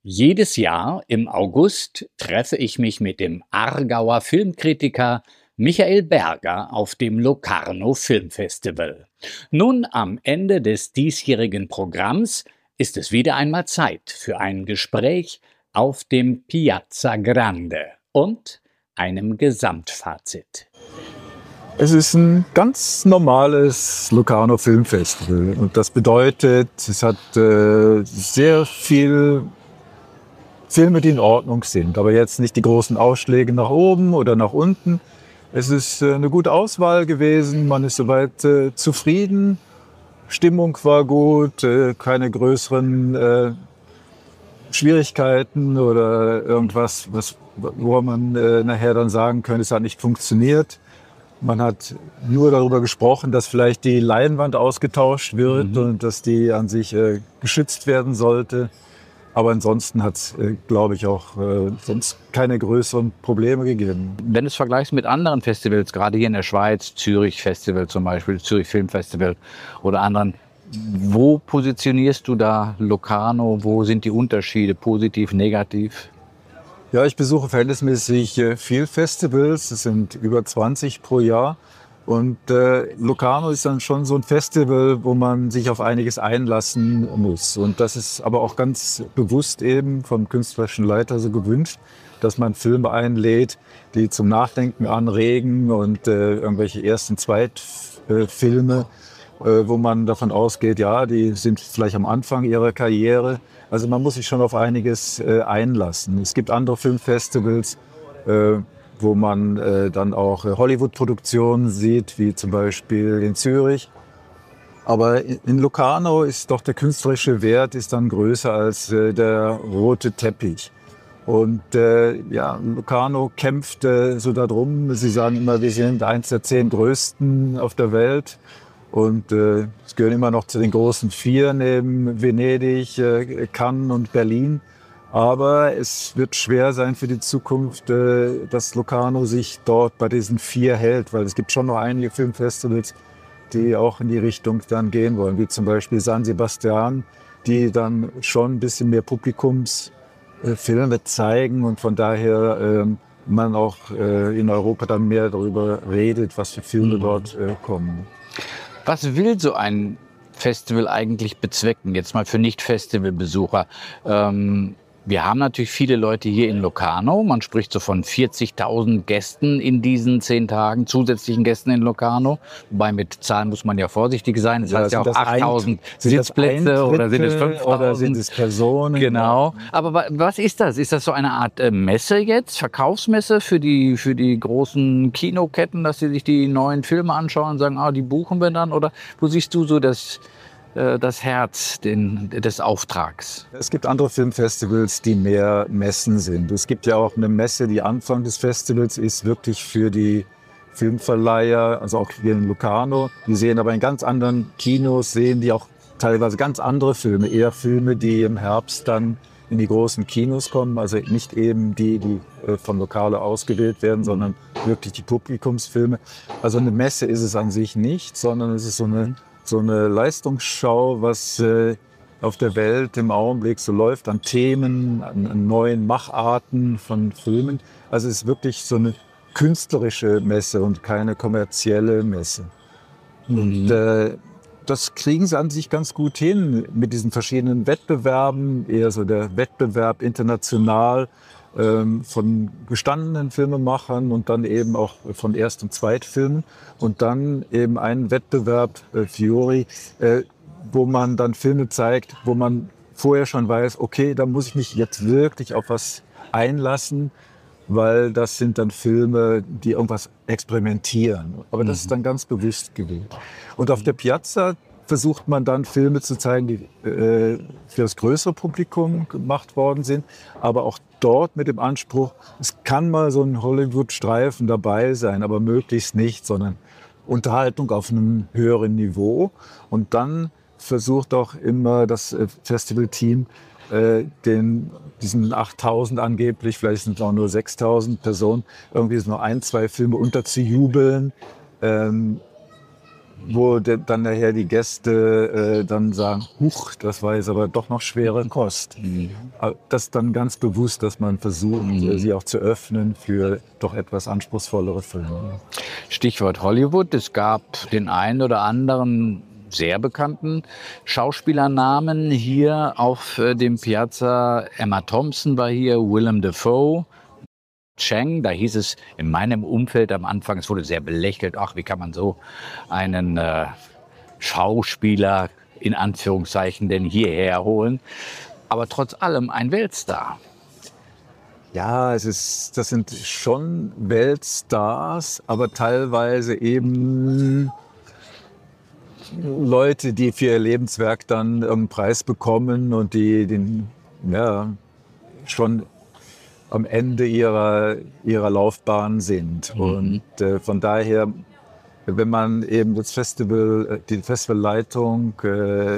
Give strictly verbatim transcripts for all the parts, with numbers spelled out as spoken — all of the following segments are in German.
Jedes Jahr im August treffe ich mich mit dem Aargauer Filmkritiker Michael Berger auf dem Locarno Filmfestival. Nun, am Ende des diesjährigen Programms ist es wieder einmal Zeit für ein Gespräch auf dem Piazza Grande und einem Gesamtfazit. Es ist ein ganz normales Locarno Filmfestival und das bedeutet, es hat äh, sehr viel Filme, die in Ordnung sind, aber jetzt nicht die großen Ausschläge nach oben oder nach unten. Es ist äh, eine gute Auswahl gewesen, man ist soweit äh, zufrieden, Stimmung war gut, äh, keine größeren äh, Schwierigkeiten oder irgendwas, was, wo man äh, nachher dann sagen könnte, es hat nicht funktioniert. Man hat nur darüber gesprochen, dass vielleicht die Leinwand ausgetauscht wird mhm. und dass die an sich äh, geschützt werden sollte. Aber ansonsten hat es, äh, glaube ich, auch äh, sonst keine größeren Probleme gegeben. Wenn du es vergleichst mit anderen Festivals, gerade hier in der Schweiz, Zürich Festival zum Beispiel, Zürich Filmfestival oder anderen, wo positionierst du da Locarno? Wo sind die Unterschiede, positiv, negativ? Ja, ich besuche verhältnismäßig viel Festivals, es sind über zwanzig pro Jahr. Und äh, Locarno ist dann schon so ein Festival, wo man sich auf einiges einlassen muss. Und das ist aber auch ganz bewusst eben vom künstlerischen Leiter so gewünscht, dass man Filme einlädt, die zum Nachdenken anregen und äh, irgendwelche Erst- und Zweitfilme, äh, wo man davon ausgeht, ja, die sind vielleicht am Anfang ihrer Karriere. Also man muss sich schon auf einiges äh, einlassen. Es gibt andere Filmfestivals, äh, wo man äh, dann auch äh, Hollywood-Produktionen sieht, wie zum Beispiel in Zürich. Aber in, in Locarno ist doch der künstlerische Wert ist dann größer als äh, der rote Teppich. Und äh, ja, Locarno kämpft äh, so darum. Sie sagen immer, wir sind eins der zehn größten auf der Welt. Und äh, es gehören immer noch zu den großen vier neben Venedig, äh, Cannes und Berlin. Aber es wird schwer sein für die Zukunft, äh, dass Locarno sich dort bei diesen vier hält, weil es gibt schon noch einige Filmfestivals, die auch in die Richtung dann gehen wollen, wie zum Beispiel San Sebastian, die dann schon ein bisschen mehr Publikumsfilme zeigen und von daher äh, man auch äh, in Europa dann mehr darüber redet, was für Filme mhm. dort äh, kommen. Was will so ein Festival eigentlich bezwecken? Jetzt mal für Nicht-Festival-Besucher. Ähm, wir haben natürlich viele Leute hier in Locarno. Man spricht so von vierzigtausend Gästen in diesen zehn Tagen, zusätzlichen Gästen in Locarno. Wobei mit Zahlen muss man ja vorsichtig sein. Das ja, heißt ja auch achttausend Sitzplätze oder sind es fünftausend? Oder sind es Personen? Genau. Aber was ist das? Ist das so eine Art Messe jetzt, Verkaufsmesse für die, für die großen Kinoketten, dass sie sich die neuen Filme anschauen und sagen, ah, die buchen wir dann? Oder wo siehst du so das... das Herz den, des Auftrags? Es gibt andere Filmfestivals, die mehr Messen sind. Es gibt ja auch eine Messe, die Anfang des Festivals ist wirklich für die Filmverleiher, also auch hier in Locarno. Die sehen aber in ganz anderen Kinos, sehen die auch teilweise ganz andere Filme, eher Filme, die im Herbst dann in die großen Kinos kommen, also nicht eben die, die von Locarno ausgewählt werden, sondern wirklich die Publikumsfilme. Also eine Messe ist es an sich nicht, sondern es ist so eine so eine Leistungsschau, was äh, auf der Welt im Augenblick so läuft, an Themen, an, an neuen Macharten von Filmen. Also es ist wirklich so eine künstlerische Messe und keine kommerzielle Messe. Mhm. Und äh, das kriegen sie an sich ganz gut hin mit diesen verschiedenen Wettbewerben, eher so der Wettbewerb international von gestandenen Filmemachern und dann eben auch von Erst- und Zweitfilmen und dann eben einen Wettbewerb, äh, Fiori, äh, wo man dann Filme zeigt, wo man vorher schon weiß, okay, da muss ich mich jetzt wirklich auf was einlassen, weil das sind dann Filme, die irgendwas experimentieren. Aber das ist dann ganz bewusst gewählt. Und auf der Piazza versucht man dann Filme zu zeigen, die äh, für das größere Publikum gemacht worden sind, aber auch dort mit dem Anspruch, es kann mal so ein Hollywood-Streifen dabei sein, aber möglichst nicht, sondern Unterhaltung auf einem höheren Niveau. Und dann versucht auch immer das Festivalteam, äh, den, diesen achttausend angeblich, vielleicht sind es auch nur sechstausend Personen, irgendwie so nur ein, zwei Filme unterzujubeln, ähm, wo de, dann nachher die Gäste äh, dann sagen, huch, das war jetzt aber doch noch schwere Kost. Mhm. Das dann ganz bewusst, dass man versucht, mhm. sie auch zu öffnen für doch etwas anspruchsvollere Filme. Stichwort Hollywood. Es gab den einen oder anderen sehr bekannten Schauspielernamen hier auf dem Piazza. Emma Thompson war hier, Willem Dafoe. Cheng, da hieß es in meinem Umfeld am Anfang, es wurde sehr belächelt, ach, wie kann man so einen äh, Schauspieler in Anführungszeichen denn hierher holen, aber trotz allem ein Weltstar. Ja, es ist, das sind schon Weltstars, aber teilweise eben Leute, die für ihr Lebenswerk dann einen Preis bekommen und die den, ja, schon am Ende ihrer, ihrer Laufbahn sind. Mhm. Und äh, von daher, wenn man eben das Festival, die Festivalleitung äh,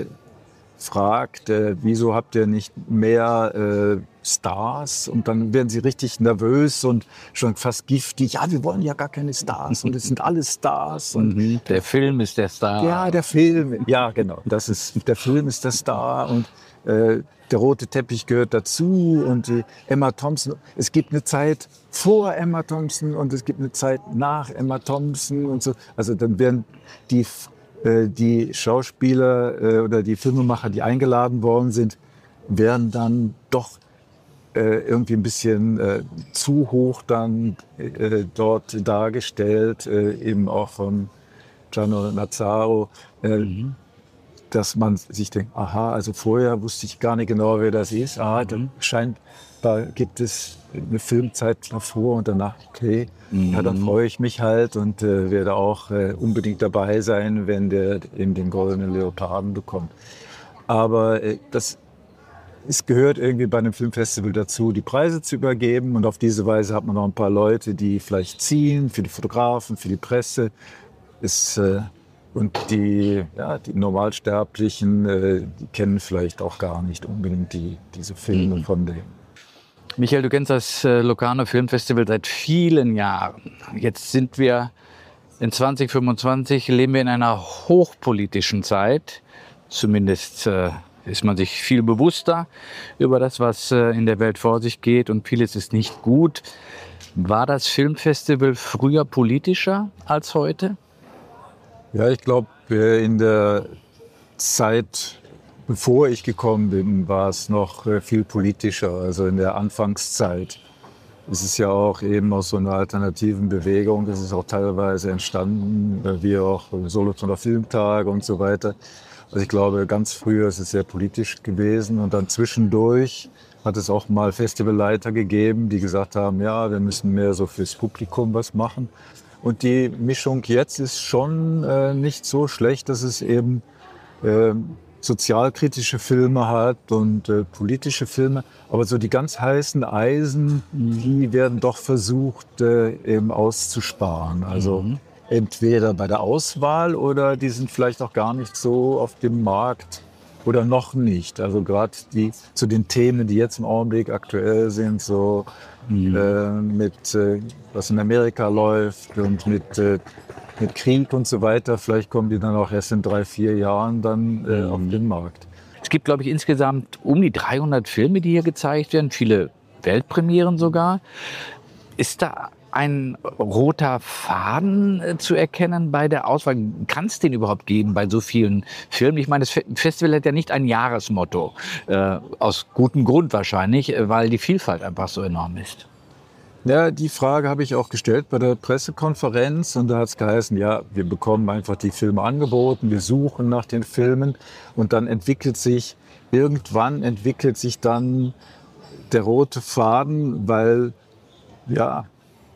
fragt, äh, wieso habt ihr nicht mehr äh, Stars? Und dann werden sie richtig nervös und schon fast giftig. Ja, wir wollen ja gar keine Stars und es sind alle Stars. Und mhm. Der Film ist der Star. Ja, der Film. Ja, genau. Das ist, der Film ist der Star und äh, der rote Teppich gehört dazu und die Emma Thompson. Es gibt eine Zeit vor Emma Thompson und es gibt eine Zeit nach Emma Thompson und so. Also dann werden die, äh, die Schauspieler äh, oder die Filmemacher, die eingeladen worden sind, werden dann doch äh, irgendwie ein bisschen äh, zu hoch dann äh, dort dargestellt, äh, eben auch von Gianni Nazzaro. Äh, mhm. Dass man sich denkt, aha, also vorher wusste ich gar nicht genau, wer das ist. Ah, dann scheint, da gibt es eine Filmzeit davor und danach, okay, mhm. ja, dann freue ich mich halt und äh, werde auch äh, unbedingt dabei sein, wenn der eben den goldenen Leoparden bekommt. Aber äh, das es gehört irgendwie bei einem Filmfestival dazu, die Preise zu übergeben und auf diese Weise hat man noch ein paar Leute, die vielleicht ziehen, für die Fotografen, für die Presse. Ist, äh, Und die, ja, die Normalsterblichen, äh, die kennen vielleicht auch gar nicht unbedingt die, diese Filme mhm. von dem. Michael, du kennst das äh, Locarno Filmfestival seit vielen Jahren. Jetzt sind wir in zwanzig fünfundzwanzig, leben wir in einer hochpolitischen Zeit. Zumindest äh, ist man sich viel bewusster über das, was äh, in der Welt vor sich geht und vieles ist nicht gut. War das Filmfestival früher politischer als heute? Ja, ich glaube, in der Zeit, bevor ich gekommen bin, war es noch viel politischer. Also in der Anfangszeit ist es ja auch eben aus so einer alternativen Bewegung. Das ist auch teilweise entstanden, wie auch Solothurner Filmtage und so weiter. Also ich glaube, ganz früher ist es sehr politisch gewesen. Und dann zwischendurch hat es auch mal Festivalleiter gegeben, die gesagt haben, ja, wir müssen mehr so fürs Publikum was machen. Und die Mischung jetzt ist schon äh, nicht so schlecht, dass es eben äh, sozialkritische Filme hat und äh, politische Filme. Aber so die ganz heißen Eisen, die werden doch versucht äh, eben auszusparen. Also mhm. entweder bei der Auswahl oder die sind vielleicht auch gar nicht so auf dem Markt oder noch nicht. Also gerade die zu den Themen, die jetzt im Augenblick aktuell sind, so mhm. äh, mit äh, was in Amerika läuft und mit, äh, mit Krieg und so weiter. Vielleicht kommen die dann auch erst in drei, vier Jahren dann äh, mhm. auf den Markt. Es gibt, glaube ich, insgesamt um die dreihundert Filme, die hier gezeigt werden, viele Weltpremieren sogar. Ist da ein roter Faden äh, zu erkennen bei der Auswahl? Kann es den überhaupt geben bei so vielen Filmen? Ich meine, das Festival hat ja nicht ein Jahresmotto, äh, aus gutem Grund wahrscheinlich, weil die Vielfalt einfach so enorm ist. Ja, die Frage habe ich auch gestellt bei der Pressekonferenz und da hat es geheißen, ja, wir bekommen einfach die Filme angeboten, wir suchen nach den Filmen und dann entwickelt sich, irgendwann entwickelt sich dann der rote Faden, weil, ja,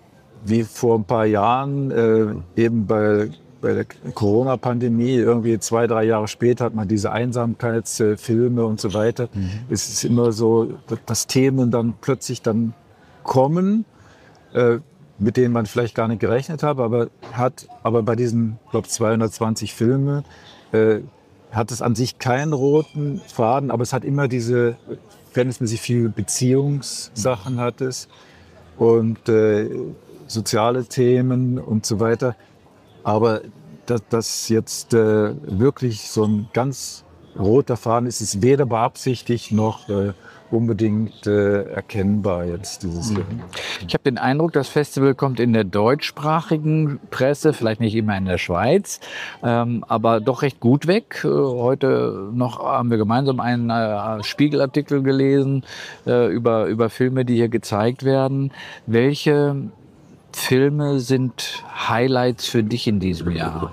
wie vor ein paar Jahren, äh, eben bei, bei der Corona-Pandemie, irgendwie zwei, drei Jahre später hat man diese Einsamkeitsfilme und so weiter. Mhm. Es ist immer so, dass Themen dann plötzlich dann kommen, äh, mit denen man vielleicht gar nicht gerechnet hat, aber hat, aber bei diesen, glaube zweihundertzwanzig Filmen äh, hat es an sich keinen roten Faden, aber es hat immer diese verhältnismäßig viele Beziehungssachen hat es und äh, soziale Themen und so weiter. Aber dass das jetzt äh, wirklich so ein ganz roter Faden ist. Es ist weder beabsichtigt noch äh, unbedingt äh, erkennbar jetzt, dieses Jahr. Ich habe den Eindruck, das Festival kommt in der deutschsprachigen Presse, vielleicht nicht immer in der Schweiz, ähm, aber doch recht gut weg. Äh, heute noch haben wir gemeinsam einen äh, Spiegelartikel gelesen äh, über, über Filme, die hier gezeigt werden. Welche Filme sind Highlights für dich in diesem Jahr?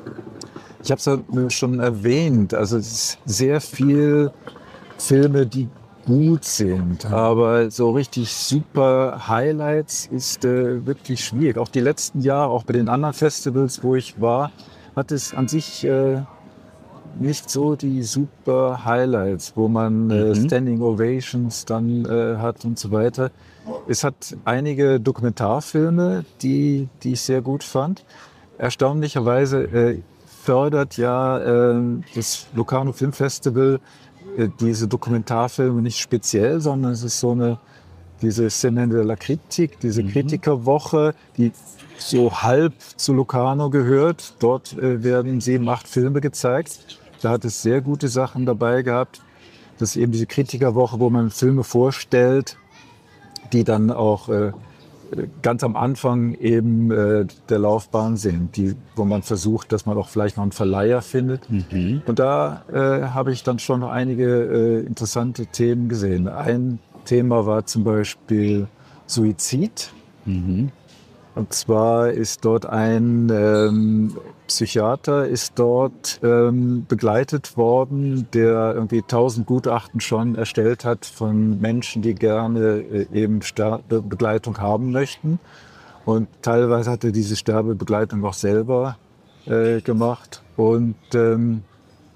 Ich habe es ja schon erwähnt, also es ist sehr viel Filme, die gut sind, aber so richtig super Highlights ist äh, wirklich schwierig. Auch die letzten Jahre, auch bei den anderen Festivals, wo ich war, hat es an sich äh, nicht so die super Highlights, wo man äh, Mhm. Standing Ovations dann äh, hat und so weiter. Es hat einige Dokumentarfilme, die, die ich sehr gut fand. Erstaunlicherweise äh, fördert ja äh, das Locarno Film Festival äh, diese Dokumentarfilme nicht speziell, sondern es ist so eine, diese Semaine de la Critique, diese Kritikerwoche, die so halb zu Locarno gehört. Dort äh, werden sieben, acht Filme gezeigt. Da hat es sehr gute Sachen dabei gehabt. Das ist eben diese Kritikerwoche, wo man Filme vorstellt, die dann auch äh, ganz am Anfang eben äh, der Laufbahn sind, die, wo man versucht, dass man auch vielleicht noch einen Verleiher findet. Mhm. Und da äh, habe ich dann schon noch einige äh, interessante Themen gesehen. Ein Thema war zum Beispiel Suizid. Mhm. Und zwar ist dort ein ähm, Psychiater ist dort ähm, begleitet worden, der irgendwie tausend Gutachten schon erstellt hat von Menschen, die gerne äh, eben Sterbebegleitung haben möchten. Und teilweise hat er diese Sterbebegleitung auch selber äh, gemacht. Und ähm,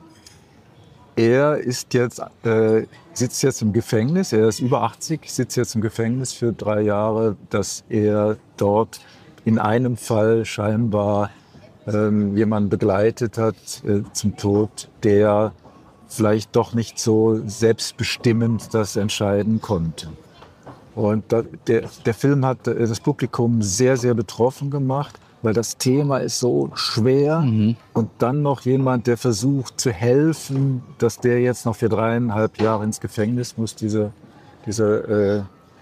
er ist jetzt, äh, sitzt jetzt im Gefängnis, er ist über achtzig, sitzt jetzt im Gefängnis für drei Jahre, dass er dort in einem Fall scheinbar ähm, jemanden begleitet hat äh, zum Tod, der vielleicht doch nicht so selbstbestimmend das entscheiden konnte. Und da, der, der Film hat äh, das Publikum sehr, sehr betroffen gemacht, weil das Thema ist so schwer. Mhm. Und dann noch jemand, der versucht zu helfen, dass der jetzt noch für dreieinhalb Jahre ins Gefängnis muss, dieser, dieser äh,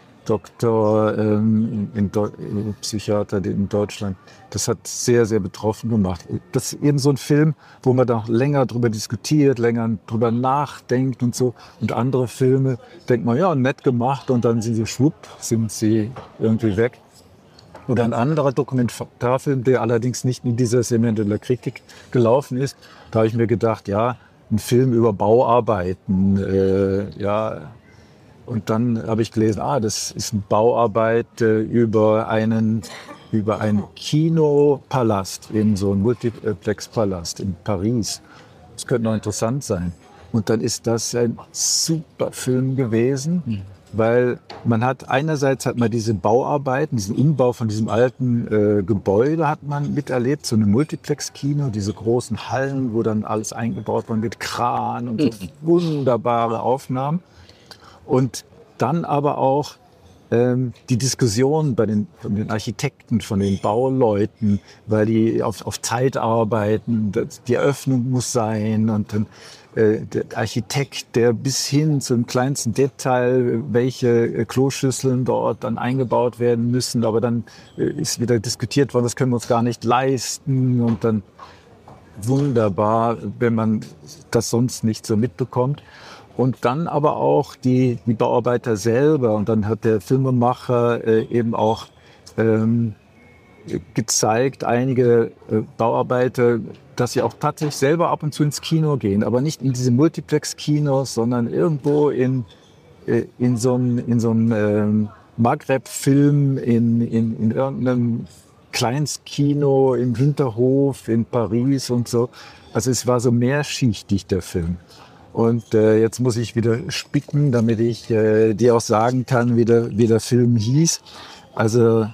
Doktor, ähm, in Deu- äh, Psychiater in Deutschland. Das hat sehr, sehr betroffen gemacht. Das ist eben so ein Film, wo man da länger drüber diskutiert, länger drüber nachdenkt und so. Und andere Filme denkt man, ja, nett gemacht und dann sind sie schwupp, sind sie irgendwie weg. Oder ein anderer Dokumentarfilm, der allerdings nicht in dieser Semaine de la Critique gelaufen ist. Da habe ich mir gedacht, ja, ein Film über Bauarbeiten, äh, ja. Und dann habe ich gelesen, ah, das ist eine Bauarbeit äh, über einen, über einen Kinopalast, eben so ein Multiplex-Palast in Paris. Das könnte noch interessant sein. Und dann ist das ein super Film gewesen. Mhm. Weil man hat einerseits hat man diese Bauarbeiten, diesen Umbau von diesem alten äh, Gebäude hat man miterlebt, so eine Multiplex-Kino, diese großen Hallen, wo dann alles eingebaut wurde mit Kran und so wunderbare Aufnahmen. Und dann aber auch ähm, die Diskussion bei den, von den Architekten, von den Bauleuten, weil die auf, auf Zeit arbeiten, das, die Eröffnung muss sein und dann der Architekt, der bis hin zum kleinsten Detail, welche Kloschüsseln dort dann eingebaut werden müssen, aber dann ist wieder diskutiert worden, das können wir uns gar nicht leisten und dann wunderbar, wenn man das sonst nicht so mitbekommt. Und dann aber auch die, die Bauarbeiter selber und dann hat der Filmemacher äh, eben auch ähm, gezeigt, einige äh, Bauarbeiter, dass sie auch tatsächlich selber ab und zu ins Kino gehen, aber nicht in diese Multiplex-Kinos, sondern irgendwo in, äh, in so einem, in so einem ähm, Maghreb-Film, in, in, in irgendeinem Kleinstkino im Hinterhof in Paris und so. Also es war so mehrschichtig, der Film. Und äh, jetzt muss ich wieder spicken, damit ich äh, dir auch sagen kann, wie der, wie der Film hieß. Also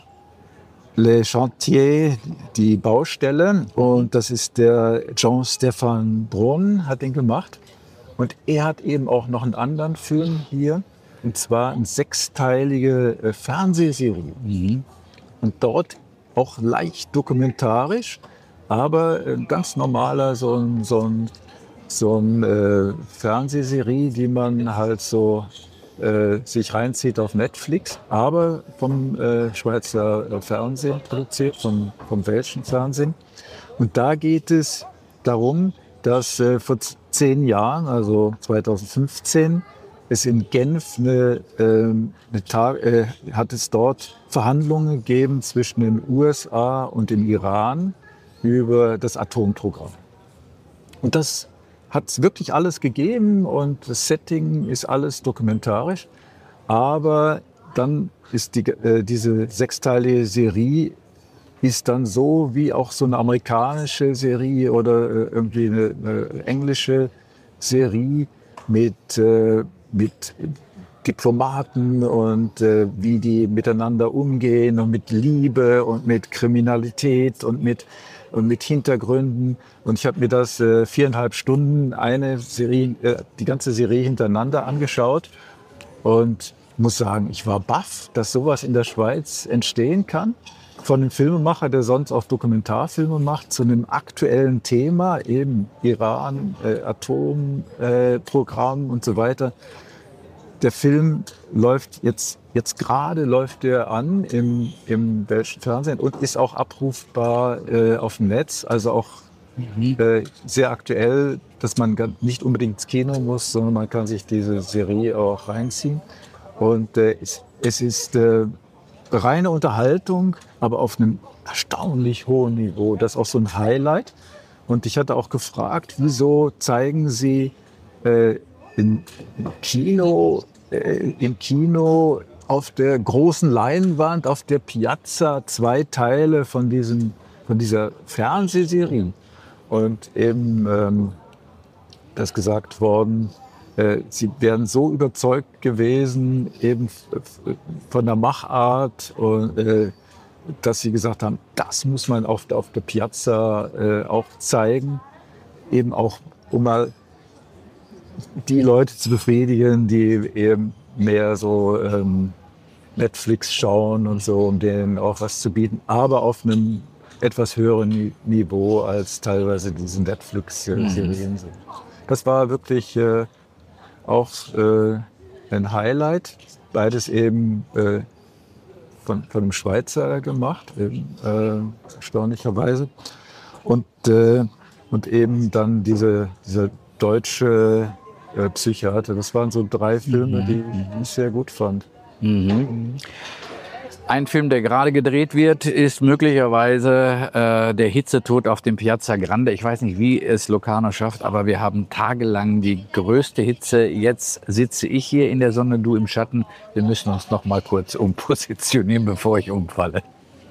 Le Chantier, die Baustelle. Und das ist der Jean-Stéphane Brun, hat den gemacht. Und er hat eben auch noch einen anderen Film hier. Und zwar eine sechsteilige äh, Fernsehserie. Mhm. Und dort auch leicht dokumentarisch. aber ein ganz normaler, so ein, so ein, so ein äh, Fernsehserie, die man halt so äh, sich reinzieht auf Netflix, aber vom äh, Schweizer äh, Fernsehen produziert, vom, vom welschen Fernsehen. Und da geht es darum, dass äh, vor zehn Jahren, also zweitausendfünfzehn, es in Genf eine, äh, eine Tag, äh, hat es dort Verhandlungen gegeben zwischen den U S A und dem Iran über das Atomprogramm. Und das hat es wirklich alles gegeben und das Setting ist alles dokumentarisch. Aber dann ist die, äh, diese sechsteilige Serie ist dann so wie auch so eine amerikanische Serie oder äh, irgendwie eine, eine englische Serie mit, äh, mit Diplomaten und äh, wie die miteinander umgehen und mit Liebe und mit Kriminalität und mit, und mit Hintergründen. Und ich habe mir das äh, viereinhalb Stunden, eine Serie, äh, die ganze Serie hintereinander angeschaut und muss sagen, ich war baff, dass sowas in der Schweiz entstehen kann. Von einem Filmemacher, der sonst auch Dokumentarfilme macht, zu einem aktuellen Thema, eben Iran, äh, Atomprogramm äh, und so weiter. Der Film läuft jetzt, jetzt gerade läuft der an im, im welschen Fernsehen und ist auch abrufbar äh, auf dem Netz, also auch mhm. äh, sehr aktuell, dass man nicht unbedingt ins Kino muss, sondern man kann sich diese Serie auch reinziehen. Und äh, es, es ist äh, reine Unterhaltung, aber auf einem erstaunlich hohen Niveau. Das ist auch so ein Highlight. Und ich hatte auch gefragt, wieso zeigen Sie äh, in, im Kino, äh, im Kino auf der großen Leinwand, auf der Piazza, zwei Teile von, diesem, von dieser Fernsehserie. Und eben ähm, das gesagt worden, äh, sie wären so überzeugt gewesen, eben von der Machart, und, äh, dass sie gesagt haben, das muss man auf, auf der Piazza äh, auch zeigen, eben auch, um mal die Leute zu befriedigen, die eben mehr so ähm, Netflix schauen und so, um denen auch was zu bieten, aber auf einem etwas höheren Niveau als teilweise diese Netflix-Serien sind. Das war wirklich äh, auch äh, ein Highlight, beides eben äh, von, von einem Schweizer gemacht, eben, äh, erstaunlicherweise. Und, äh, und eben dann diese, dieser deutsche äh, Psychiater. Das waren so drei Filme, mhm. die ich sehr gut fand. Mhm. Ein Film, der gerade gedreht wird, ist möglicherweise äh, der Hitzetod auf dem Piazza Grande. Ich weiß nicht, wie es Locarno schafft, aber wir haben tagelang die größte Hitze. Jetzt sitze ich hier in der Sonne, du im Schatten. Wir müssen uns noch mal kurz umpositionieren, bevor ich umfalle.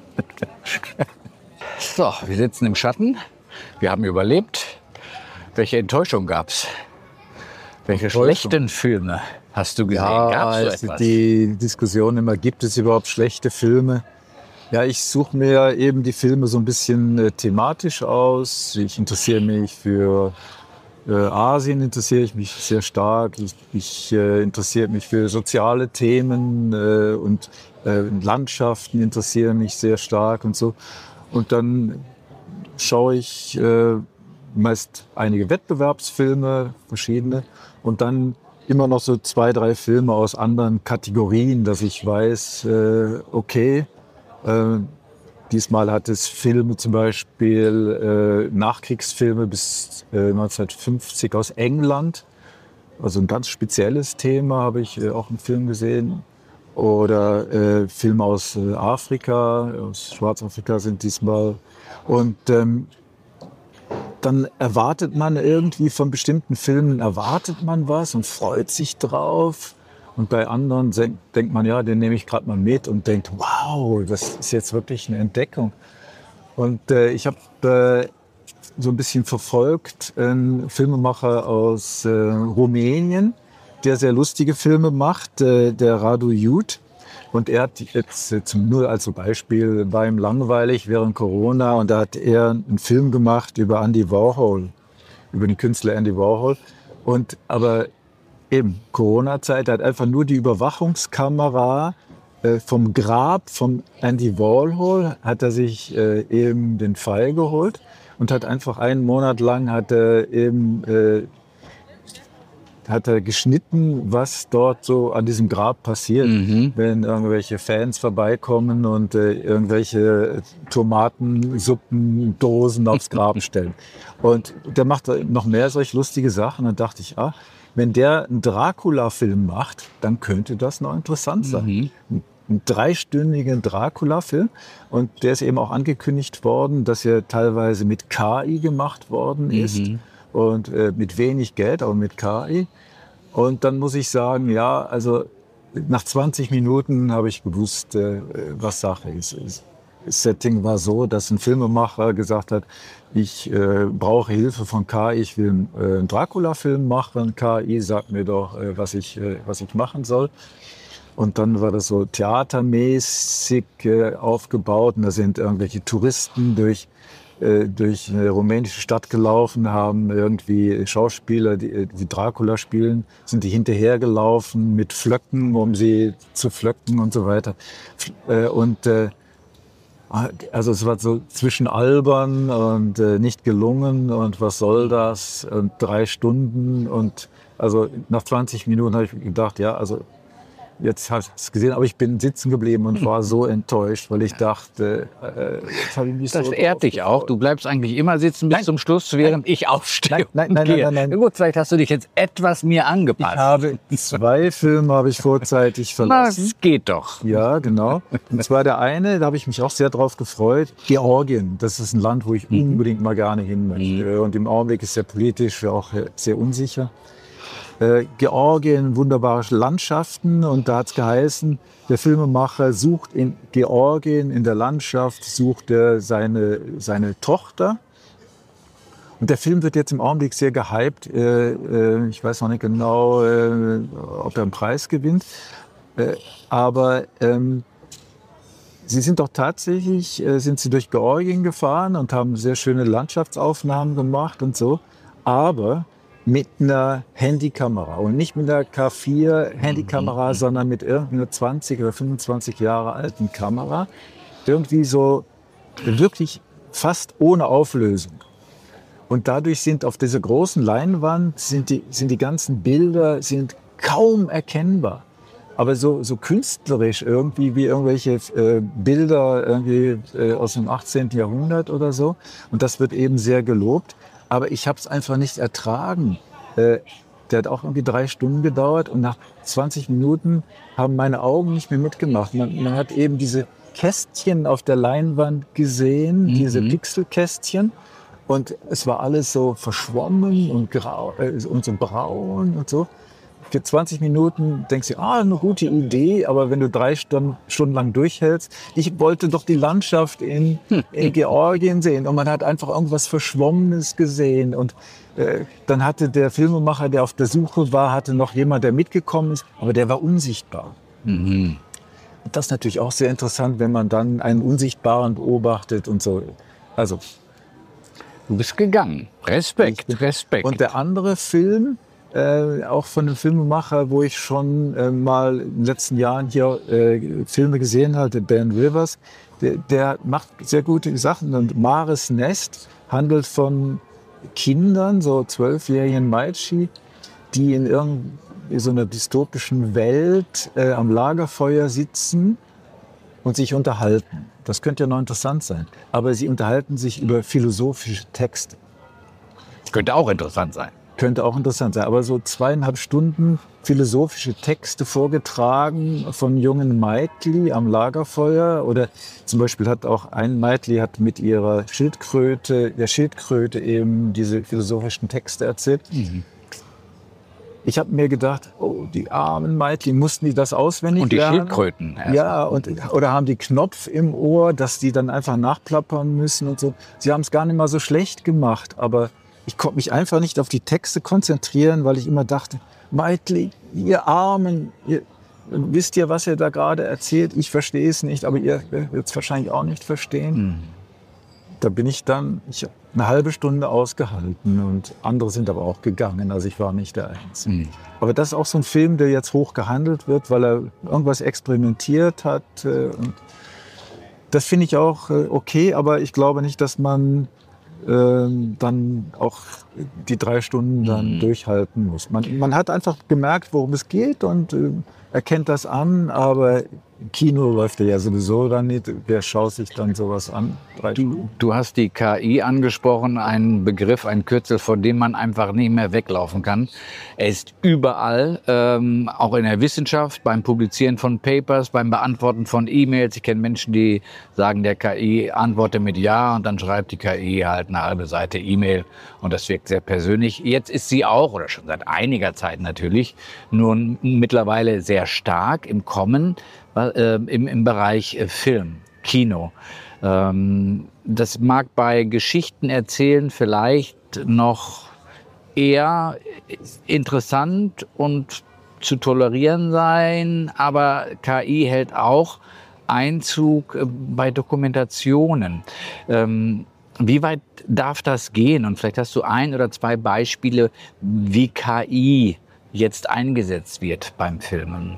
So, wir sitzen im Schatten. Wir haben überlebt. Welche Enttäuschung gab's? Welche schlechten Filme hast du gesehen? Ja, Gab's so etwas? Die Diskussion immer, gibt es überhaupt schlechte Filme? Ja, ich suche mir eben die Filme so ein bisschen äh, thematisch aus. Ich interessiere mich für äh, Asien, interessiere ich mich sehr stark. Ich, ich äh, interessiere mich für soziale Themen äh, und äh, Landschaften interessieren mich sehr stark und so. Und dann schaue ich äh, meist einige Wettbewerbsfilme, verschiedene, und dann immer noch so zwei, drei Filme aus anderen Kategorien, dass ich weiß, äh, okay, äh, diesmal hat es Filme zum Beispiel, äh, Nachkriegsfilme bis äh, neunzehnhundertfünfzig aus England, also ein ganz spezielles Thema, habe ich äh, auch einen Film gesehen. Oder äh, Filme aus äh, Afrika, aus Schwarzafrika sind diesmal. Und ähm, dann erwartet man irgendwie von bestimmten Filmen, erwartet man was und freut sich drauf. Und bei anderen denkt man, ja, den nehme ich gerade mal mit und denkt, wow, das ist jetzt wirklich eine Entdeckung. Und äh, ich habe äh, so ein bisschen verfolgt einen Filmemacher aus äh, Rumänien, der sehr lustige Filme macht, äh, der Radu Jud. Und er hat jetzt zum, nur als Beispiel, war ihm langweilig während Corona, und da hat er einen Film gemacht über Andy Warhol, über den Künstler Andy Warhol. Und aber eben Corona-Zeit, er hat einfach nur die Überwachungskamera äh, vom Grab von Andy Warhol, hat er sich äh, eben den Fall geholt. und hat einfach einen Monat lang hat er eben äh, hat er geschnitten, was dort so an diesem Grab passiert, mhm. wenn irgendwelche Fans vorbeikommen und äh, irgendwelche Tomatensuppendosen aufs Grab stellen. Und der macht noch mehr solch lustige Sachen. Dann dachte ich, ah, wenn der einen Dracula-Film macht, dann könnte das noch interessant sein. Mhm. Einen dreistündigen Dracula-Film. Und der ist eben auch angekündigt worden, dass er teilweise mit K I gemacht worden ist. Mhm. Und äh, mit wenig Geld, aber mit K I. Und dann muss ich sagen, ja, also nach zwanzig Minuten habe ich gewusst, äh, was Sache ist. Das Setting war so, dass ein Filmemacher gesagt hat, ich äh, brauche Hilfe von K I, ich will äh, einen Dracula-Film machen. K I sagt mir doch, äh, was ich, äh, was ich machen soll. Und dann war das so theatermäßig äh, aufgebaut. Und da sind irgendwelche Touristen durch durch eine rumänische Stadt gelaufen, haben irgendwie Schauspieler, die, die Dracula spielen, sind die hinterhergelaufen mit Flöcken, um sie zu flöcken und so weiter. Und also es war so zwischen albern und nicht gelungen und was soll das und drei Stunden und also nach zwanzig Minuten habe ich gedacht, ja, also jetzt habe ich es gesehen, aber ich bin sitzen geblieben und war so enttäuscht, weil ich dachte, äh, jetzt habe ich mich das so ehrt dich auch. Du bleibst eigentlich immer sitzen bis nein, zum Schluss, während nein, ich aufstehe. Nein, nein, nein, nein, nein, nein. Gut, vielleicht hast du dich jetzt etwas mir angepasst. Ich habe zwei Filme habe ich vorzeitig verlassen. Das geht doch. Ja, genau. Und zwar der eine, da habe ich mich auch sehr drauf gefreut. Georgien. Das ist ein Land, wo ich mhm. unbedingt mal gerne hin möchte. Mhm. Und im Augenblick ist sehr politisch, auch sehr unsicher. Äh, Georgien, wunderbare Landschaften und da hat es geheißen, der Filmemacher sucht in Georgien, in der Landschaft, sucht er seine, seine Tochter. Und der Film wird jetzt im Augenblick sehr gehypt. Äh, äh, ich weiß noch nicht genau, äh, ob er einen Preis gewinnt. Äh, aber ähm, sie sind doch tatsächlich, äh, sind sie durch Georgien gefahren und haben sehr schöne Landschaftsaufnahmen gemacht und so. Aber mit einer Handykamera und nicht mit einer K vier Handykamera, mhm. sondern mit irgendeiner zwanzig oder fünfundzwanzig Jahre alten Kamera. Irgendwie so wirklich fast ohne Auflösung. Und dadurch sind auf dieser großen Leinwand sind die, sind die ganzen Bilder sind kaum erkennbar. Aber so, so künstlerisch irgendwie wie irgendwelche äh, Bilder irgendwie, äh, aus dem achtzehnten Jahrhundert oder so. Und das wird eben sehr gelobt. Aber ich habe es einfach nicht ertragen. Äh, der hat auch irgendwie drei Stunden gedauert und nach zwanzig Minuten haben meine Augen nicht mehr mitgemacht. Man, man hat eben diese Kästchen auf der Leinwand gesehen, mhm. diese Pixelkästchen. Und es war alles so verschwommen und, grau, äh, und so braun und so. Für zwanzig Minuten denkst du, ah, eine gute Idee, aber wenn du drei Stunden, Stunden lang durchhältst, ich wollte doch die Landschaft in, in Georgien sehen und man hat einfach irgendwas Verschwommenes gesehen und äh, dann hatte der Filmemacher, der auf der Suche war, hatte noch jemand, der mitgekommen ist, aber der war unsichtbar. Mhm. Und das ist natürlich auch sehr interessant, wenn man dann einen Unsichtbaren beobachtet und so. Also, du bist gegangen. Respekt, bin, Respekt. Und der andere Film, Äh, auch von einem Filmemacher, wo ich schon äh, mal in den letzten Jahren hier äh, Filme gesehen hatte, Ben Rivers, der, der macht sehr gute Sachen. Und Mares Nest handelt von Kindern, so zwölfjährigen Mädchen, die in irgendwie so einer dystopischen Welt äh, am Lagerfeuer sitzen und sich unterhalten. Das könnte ja noch interessant sein. Aber sie unterhalten sich über philosophische Texte. Könnte auch interessant sein. Könnte auch interessant sein, aber so zweieinhalb Stunden philosophische Texte vorgetragen von jungen Meitli am Lagerfeuer. Oder zum Beispiel hat auch ein Meitli hat mit ihrer Schildkröte, der Schildkröte eben diese philosophischen Texte erzählt. Mhm. Ich habe mir gedacht, oh, die armen Meitli, mussten die das auswendig lernen? Und die Schildkröten. Erst. Ja, und, oder haben die Knopf im Ohr, dass die dann einfach nachplappern müssen und so. Sie haben es gar nicht mal so schlecht gemacht, aber ich konnte mich einfach nicht auf die Texte konzentrieren, weil ich immer dachte, Meitli, ihr Armen, ihr, wisst ihr, was ihr da gerade erzählt? Ich verstehe es nicht, aber ihr werdet es wahrscheinlich auch nicht verstehen. Mhm. Da bin ich dann ich hab eine halbe Stunde ausgehalten und andere sind aber auch gegangen, also ich war nicht der Einzige. Mhm. Aber das ist auch so ein Film, der jetzt hoch gehandelt wird, weil er irgendwas experimentiert hat. Und das finde ich auch okay, aber ich glaube nicht, dass man ähm, dann auch die drei Stunden dann Mhm. durchhalten muss. Man, man hat einfach gemerkt, worum es geht und äh, erkennt das an, aber im Kino läuft er ja sowieso dann nicht. Wer schaut sich dann sowas an? Drei Du, Stunden. du hast die K I angesprochen, einen Begriff, ein Kürzel, von dem man einfach nicht mehr weglaufen kann. Er ist überall, ähm, auch in der Wissenschaft, beim Publizieren von Papers, beim Beantworten von E-Mails. Ich kenne Menschen, die sagen der K I, antworte mit Ja, und dann schreibt die K I halt eine halbe Seite E-Mail und das wirkt sehr persönlich. Jetzt ist sie auch, oder schon seit einiger Zeit natürlich, nun mittlerweile sehr stark im Kommen, äh, im, im Bereich äh, Film, Kino. Ähm, das mag bei Geschichten erzählen vielleicht noch eher interessant und zu tolerieren sein, aber K I hält auch Einzug äh, bei Dokumentationen. Ähm, wie weit darf das gehen? Und vielleicht hast du ein oder zwei Beispiele, wie K I jetzt eingesetzt wird beim Filmen.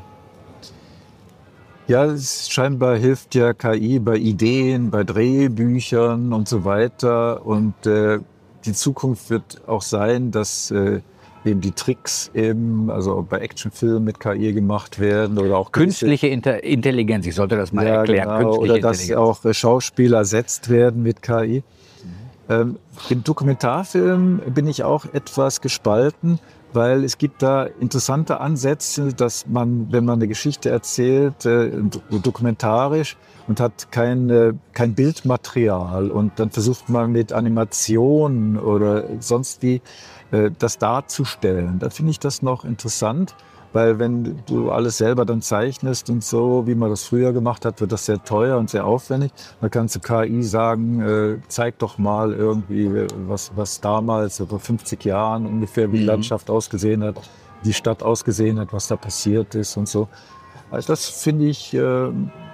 Ja, es scheinbar hilft ja K I bei Ideen, bei Drehbüchern und so weiter. Und äh, die Zukunft wird auch sein, dass äh, eben die Tricks eben, also bei Actionfilmen mit K I gemacht werden oder auch gewisse- Künstliche Inter Intelligenz, ich sollte das mal ja, erklären. genau, Künstliche oder dass Intelligenz. auch äh, Schauspieler ersetzt werden mit K I. Ähm, Im Dokumentarfilm bin ich auch etwas gespalten, weil es gibt da interessante Ansätze, dass man, wenn man eine Geschichte erzählt, äh, do- dokumentarisch und hat kein, äh, kein Bildmaterial und dann versucht man mit Animationen oder sonst wie äh, das darzustellen. Da finde ich das noch interessant. Weil wenn du alles selber dann zeichnest und so, wie man das früher gemacht hat, wird das sehr teuer und sehr aufwendig. Da kannst du K I sagen, äh, zeig doch mal irgendwie, äh, was, was damals, so vor fünfzig Jahren ungefähr, wie die Mhm. Landschaft ausgesehen hat, die Stadt ausgesehen hat, was da passiert ist und so. Also das finde ich, äh,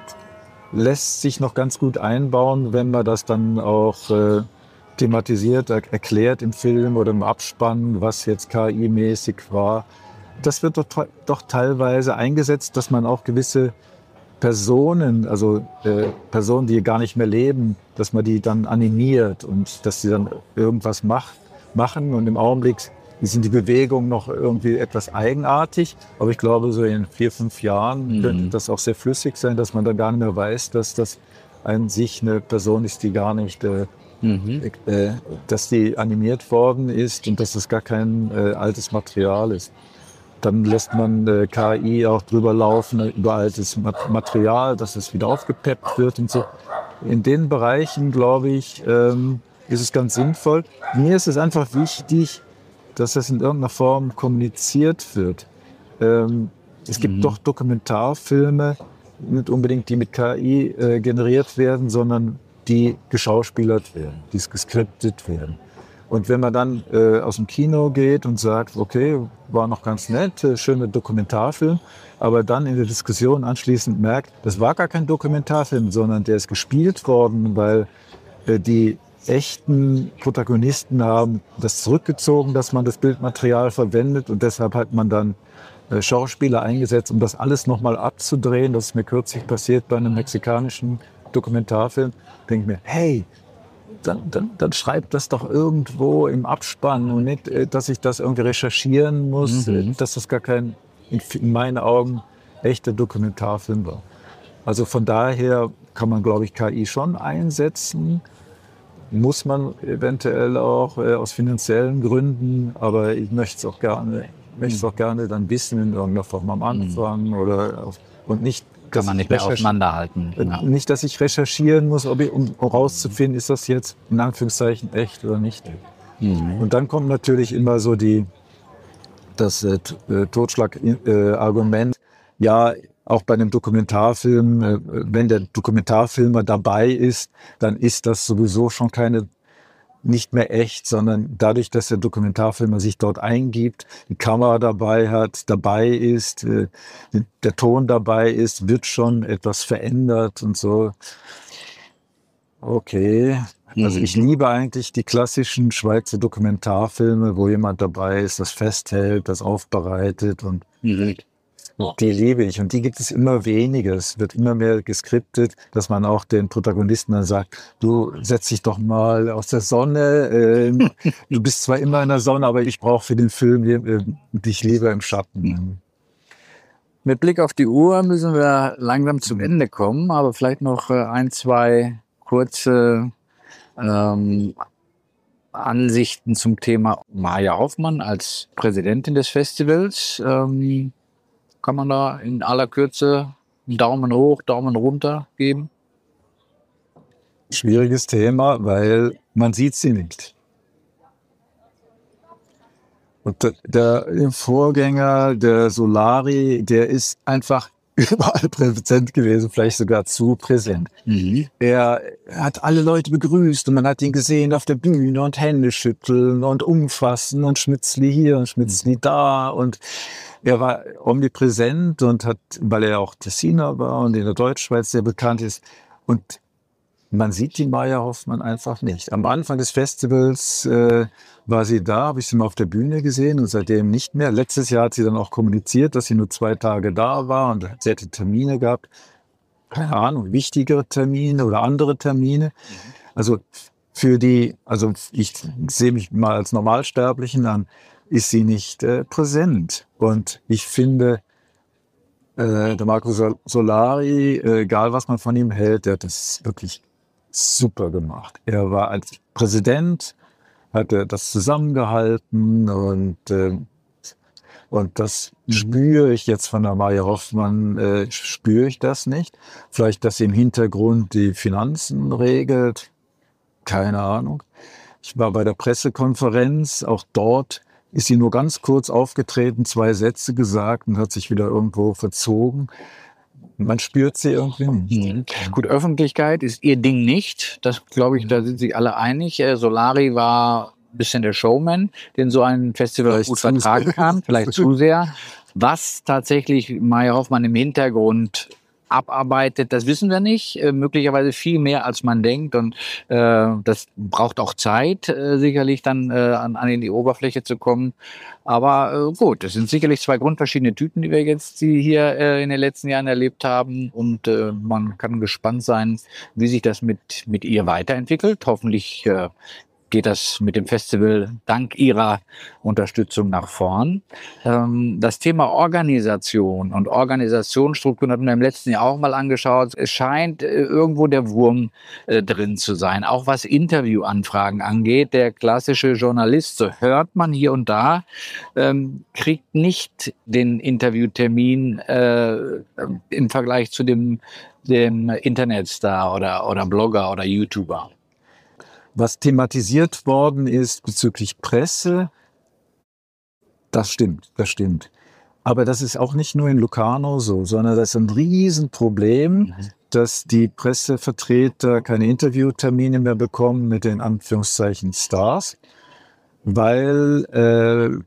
lässt sich noch ganz gut einbauen, wenn man das dann auch äh, thematisiert, er erklärt im Film oder im Abspann, was jetzt K I-mäßig war. Das wird doch, doch teilweise eingesetzt, dass man auch gewisse Personen, also äh, Personen, die gar nicht mehr leben, dass man die dann animiert und dass sie dann irgendwas macht, machen. Und im Augenblick sind die Bewegungen noch irgendwie etwas eigenartig. Aber ich glaube, so in vier, fünf Jahren Mhm. könnte das auch sehr flüssig sein, dass man dann gar nicht mehr weiß, dass das an sich eine Person ist, die gar nicht, äh, Mhm. äh, dass die animiert worden ist und dass das gar kein äh, altes Material ist. Dann lässt man äh, K I auch drüber laufen, äh, über altes Mat- Material, dass es wieder aufgepeppt wird und so. In den Bereichen, glaube ich, ähm, ist es ganz sinnvoll. Mir ist es einfach wichtig, dass das in irgendeiner Form kommuniziert wird. Ähm, es gibt Mhm. doch Dokumentarfilme, nicht unbedingt die mit K I äh, generiert werden, sondern die geschauspielert werden, die geskriptet werden. Und wenn man dann äh, aus dem Kino geht und sagt, okay, war noch ganz nett, äh, schöner Dokumentarfilm, aber dann in der Diskussion anschließend merkt, das war gar kein Dokumentarfilm, sondern der ist gespielt worden, weil äh, die echten Protagonisten haben das zurückgezogen, dass man das Bildmaterial verwendet und deshalb hat man dann äh, Schauspieler eingesetzt, um das alles nochmal abzudrehen. Das ist mir kürzlich passiert bei einem mexikanischen Dokumentarfilm. Da denke ich mir, hey, dann, dann, dann schreibt das doch irgendwo im Abspann und nicht, äh, dass ich das irgendwie recherchieren muss, Mhm. äh, dass das gar kein, in, in meinen Augen, echter Dokumentarfilm war. Also von daher kann man, glaube ich, K I schon einsetzen, muss man eventuell auch äh, aus finanziellen Gründen, aber ich möchte es auch gerne, ich möchte es auch gerne dann wissen in irgendeiner Form am Anfang oder auf, und nicht, Kann dass man ich nicht mehr recherch- auseinanderhalten. Ja. nicht, dass ich recherchieren muss, ob ich, um herauszufinden, ist das jetzt in Anführungszeichen echt oder nicht. Mhm. Und dann kommt natürlich immer so die, das äh, T- äh, Totschlagargument, ja, auch bei einem Dokumentarfilm, äh, wenn der Dokumentarfilmer dabei ist, dann ist das sowieso schon keine, nicht mehr echt, sondern dadurch, dass der Dokumentarfilmer sich dort eingibt, die Kamera dabei hat, dabei ist, äh, der Ton dabei ist, wird schon etwas verändert und so. Okay. Also ich Mhm. liebe eigentlich die klassischen Schweizer Dokumentarfilme, wo jemand dabei ist, das festhält, das aufbereitet und Mhm. Die liebe ich und die gibt es immer weniger. Es wird immer mehr geskriptet, dass man auch den Protagonisten dann sagt, du setz dich doch mal aus der Sonne. Ähm, du bist zwar immer in der Sonne, aber ich brauche für den Film äh, dich lieber im Schatten. Mit Blick auf die Uhr müssen wir langsam zum Ende kommen, aber vielleicht noch äh, ein, zwei kurze ähm, Ansichten zum Thema Maya Hoffmann als Präsidentin des Festivals. Ähm, kann man da in aller Kürze einen Daumen hoch, Daumen runter geben? Schwieriges Thema, weil man sieht sie nicht. Und der, der Vorgänger, der Solari, der ist einfach überall präsent gewesen, vielleicht sogar zu präsent. Mhm. Er hat alle Leute begrüßt und man hat ihn gesehen auf der Bühne und Hände schütteln und umfassen und Schmitzli hier und Schmitzli da und er war omnipräsent und hat, weil er auch Tessiner war und in der Deutschschweiz sehr bekannt ist und man sieht die Maya Hoffmann einfach nicht. Am Anfang des Festivals äh, war sie da, habe ich sie mal auf der Bühne gesehen und seitdem nicht mehr. Letztes Jahr hat sie dann auch kommuniziert, dass sie nur zwei Tage da war und sie hätte Termine gehabt. Keine Ahnung, wichtigere Termine oder andere Termine. Also für die, also ich sehe mich mal als Normalsterblichen an, ist sie nicht äh, präsent. Und ich finde, äh, der Marco Solari, äh, egal was man von ihm hält, der hat das wirklich super gemacht. Er war als Präsident, hat er das zusammengehalten und, äh, und das spüre ich jetzt von der Maya Hoffmann, äh, spüre ich das nicht. Vielleicht, dass sie im Hintergrund die Finanzen regelt, keine Ahnung. Ich war bei der Pressekonferenz, auch dort ist sie nur ganz kurz aufgetreten, zwei Sätze gesagt und hat sich wieder irgendwo verzogen. Man spürt sie irgendwie nicht. Mhm. Gut, Öffentlichkeit ist ihr Ding nicht. Das glaube ich, da sind sich alle einig. Äh, Solari war ein bisschen der Showman, den so ein Festival vielleicht gut vertragen kann, vielleicht zu sehr. Was tatsächlich Maya Hoffmann im Hintergrund abarbeitet, das wissen wir nicht. Äh, möglicherweise viel mehr, als man denkt. Und äh, das braucht auch Zeit, äh, sicherlich dann äh, an, an in die Oberfläche zu kommen. Aber äh, gut, es sind sicherlich zwei grundverschiedene Typen, die wir jetzt die hier äh, in den letzten Jahren erlebt haben. Und äh, man kann gespannt sein, wie sich das mit, mit ihr weiterentwickelt. Hoffentlich äh, geht das mit dem Festival dank Ihrer Unterstützung nach vorn. Ähm, das Thema Organisation und Organisationsstrukturen hatten wir im letzten Jahr auch mal angeschaut. Es scheint äh, irgendwo der Wurm äh, drin zu sein, auch was Interviewanfragen angeht. Der klassische Journalist, so hört man hier und da, ähm, kriegt nicht den Interviewtermin äh, im Vergleich zu dem, dem Internetstar oder, oder Blogger oder YouTuber. Was thematisiert worden ist bezüglich Presse, das stimmt, das stimmt. Aber das ist auch nicht nur in Locarno so, sondern das ist ein Riesenproblem, mhm. dass die Pressevertreter keine Interviewtermine mehr bekommen mit den Anführungszeichen Stars, weil äh,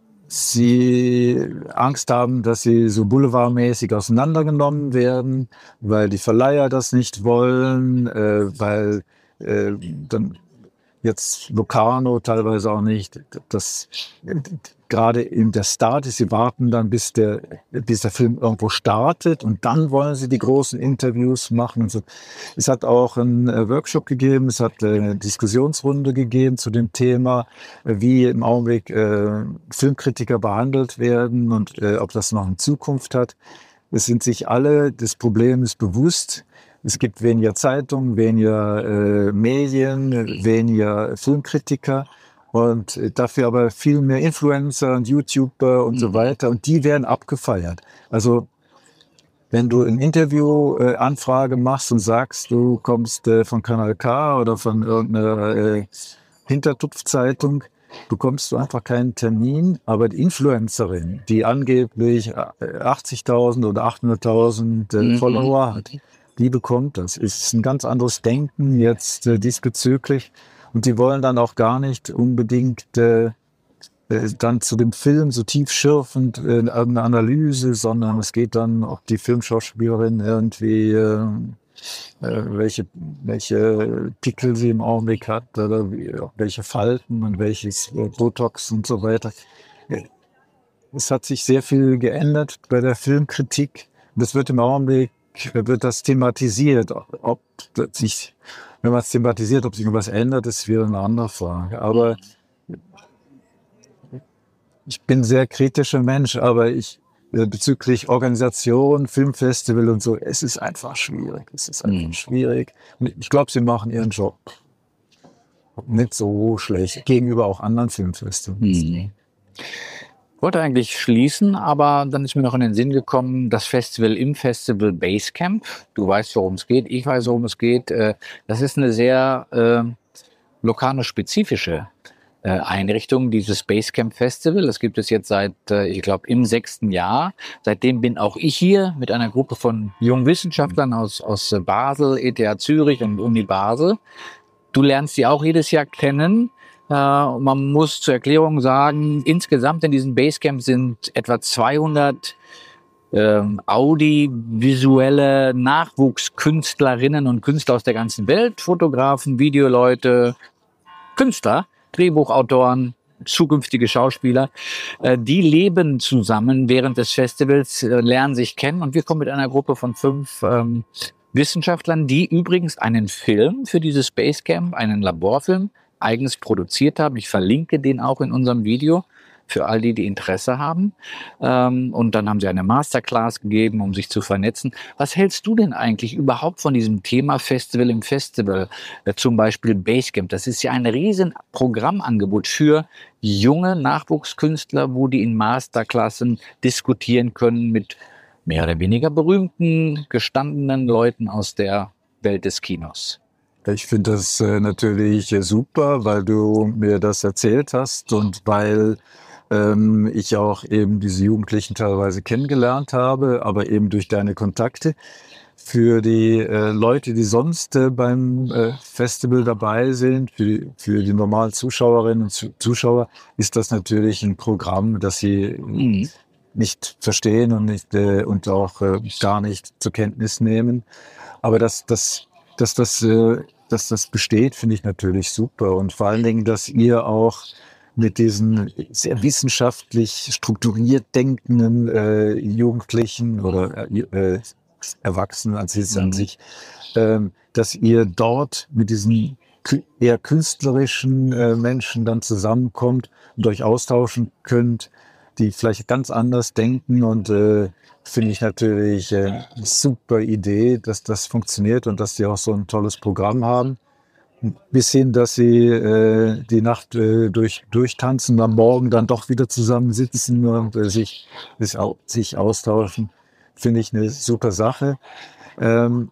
sie Angst haben, dass sie so boulevardmäßig auseinandergenommen werden, weil die Verleiher das nicht wollen, äh, weil äh, dann jetzt Locarno teilweise auch nicht, das gerade in der Start ist, sie warten dann, bis der, bis der Film irgendwo startet und dann wollen sie die großen Interviews machen. Und so. Es hat auch einen Workshop gegeben, es hat eine Diskussionsrunde gegeben zu dem Thema, wie im Augenblick äh, Filmkritiker behandelt werden und äh, ob das noch eine Zukunft hat. Es sind sich alle des Problems bewusst. Es gibt weniger Zeitungen, weniger äh, Medien, weniger Filmkritiker und dafür aber viel mehr Influencer und YouTuber und mhm. so weiter. Und die werden abgefeiert. Also wenn du ein Interview-Anfrage äh, machst und sagst, du kommst äh, von Kanal K oder von irgendeiner äh, Hintertupf-Zeitung, bekommst du einfach keinen Termin. Aber die Influencerin, die angeblich achtzigtausend oder achthunderttausend äh, mhm. Follower hat, die bekommt das. Es ist ein ganz anderes Denken jetzt äh, diesbezüglich. Und die wollen dann auch gar nicht unbedingt äh, äh, dann zu dem Film so tiefschürfend äh, eine Analyse, sondern es geht dann, ob die Filmschauspielerin irgendwie, äh, äh, welche, welche Pickel sie im Augenblick hat oder wie, welche Falten und welches äh, Botox und so weiter. es hat sich sehr viel geändert bei der Filmkritik. Das wird im Augenblick, wird das thematisiert. Ob sich, wenn man es thematisiert, ob sich irgendwas ändert, ist wieder eine andere Frage. Aber ich bin ein sehr kritischer Mensch, aber ich bezüglich Organisation, Filmfestival und so, es ist einfach schwierig. Es ist einfach mhm. schwierig. Und ich glaube, sie machen ihren Job nicht so schlecht gegenüber auch anderen Filmfestivals. Mhm. Ich wollte eigentlich schließen, aber dann ist mir noch in den Sinn gekommen, das Festival im Festival Basecamp. Du weißt, worum es geht, ich weiß, worum es geht. Das ist eine sehr äh, Locarno-spezifische äh, Einrichtung, dieses Basecamp Festival. Das gibt es jetzt seit, äh, ich glaube, im sechsten Jahr. Seitdem bin auch ich hier mit einer Gruppe von jungen Wissenschaftlern aus, aus Basel, E T H Zürich und Uni Basel. Du lernst sie auch jedes Jahr kennen. Uh, man muss zur Erklärung sagen, insgesamt in diesem Basecamp sind etwa zweihundert ähm, audiovisuelle Nachwuchskünstlerinnen und Künstler aus der ganzen Welt, Fotografen, Videoleute, Künstler, Drehbuchautoren, zukünftige Schauspieler. Äh, die leben zusammen während des Festivals, äh, lernen sich kennen und wir kommen mit einer Gruppe von fünf ähm, Wissenschaftlern, die übrigens einen Film für dieses Basecamp, einen Laborfilm, eigens produziert haben. Ich verlinke den auch in unserem Video für all die, die Interesse haben. Ähm, und dann haben sie eine Masterclass gegeben, um sich zu vernetzen. Was hältst du denn eigentlich überhaupt von diesem Thema Festival im Festival? Äh, zum Beispiel Basecamp. Das ist ja ein riesen Programmangebot für junge Nachwuchskünstler, wo die in Masterklassen diskutieren können mit mehr oder weniger berühmten, gestandenen Leuten aus der Welt des Kinos. Ich finde das äh, natürlich äh, super, weil du mir das erzählt hast und weil ähm, ich auch eben diese Jugendlichen teilweise kennengelernt habe, aber eben durch deine Kontakte. Für die äh, Leute, die sonst äh, beim äh, Festival dabei sind, für die, für die normalen Zuschauerinnen und Zu- Zuschauer, ist das natürlich ein Programm, das sie mhm. nicht verstehen und, nicht, äh, und auch äh, gar nicht zur Kenntnis nehmen. Aber das, das Dass das, dass das besteht, finde ich natürlich super. Und vor allen Dingen, dass ihr auch mit diesen sehr wissenschaftlich strukturiert denkenden äh, Jugendlichen oder äh, Erwachsenen an sich, mhm. an sich äh, dass ihr dort mit diesen eher künstlerischen äh, Menschen dann zusammenkommt und euch austauschen könnt, die vielleicht ganz anders denken und äh, finde ich natürlich äh, eine super Idee, dass das funktioniert und dass die auch so ein tolles Programm haben. Bis hin, dass sie äh, die Nacht äh, durch, durchtanzen und am Morgen dann doch wieder zusammensitzen und äh, sich, sich, sich austauschen, finde ich eine super Sache. Ähm,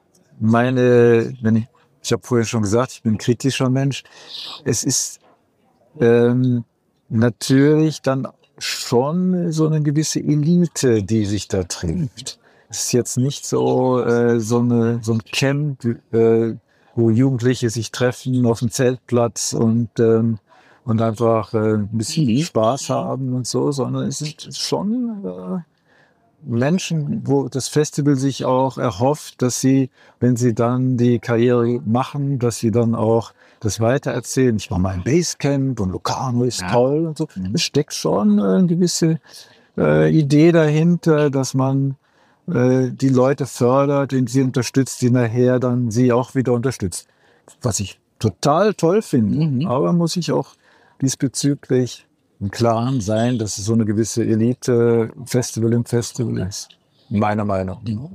meine, wenn ich, ich habe vorhin schon gesagt, ich bin ein kritischer Mensch. Es ist ähm, natürlich dann schon so eine gewisse Elite, die sich da trifft. Es ist jetzt nicht so, äh, so, eine, so ein Camp, äh, wo Jugendliche sich treffen auf dem Zeltplatz und, ähm, und einfach äh, ein bisschen Spaß haben und so, sondern es sind schon äh, Menschen, wo das Festival sich auch erhofft, dass sie, wenn sie dann die Karriere machen, dass sie dann auch das weitererzählen. Ich war mal im Basecamp und Locarno ist ja. toll und so. Mhm. Es steckt schon eine gewisse äh, Idee dahinter, dass man äh, die Leute fördert, und sie unterstützt, die nachher dann sie auch wieder unterstützt. Was ich total toll finde. Mhm. Aber muss ich auch diesbezüglich im Klaren sein, dass es so eine gewisse Elite-Festival im Festival ist. Meiner Meinung nach.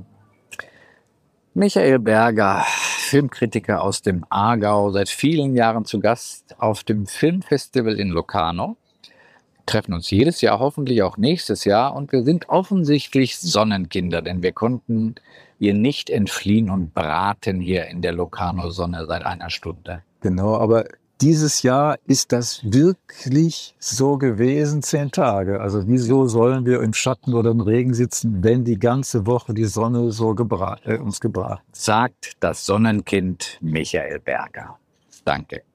Michael Berger, Filmkritiker aus dem Aargau, seit vielen Jahren zu Gast auf dem Filmfestival in Locarno. Wir treffen uns jedes Jahr, hoffentlich auch nächstes Jahr. Und wir sind offensichtlich Sonnenkinder, denn wir konnten ihr nicht entfliehen und braten hier in der Locarno-Sonne seit einer Stunde. Genau, aber dieses Jahr ist das wirklich so gewesen, zehn Tage. Also wieso sollen wir im Schatten oder im Regen sitzen, wenn die ganze Woche die Sonne so gebra- äh, uns gebracht? Sagt das Sonnenkind Michael Berger. Danke.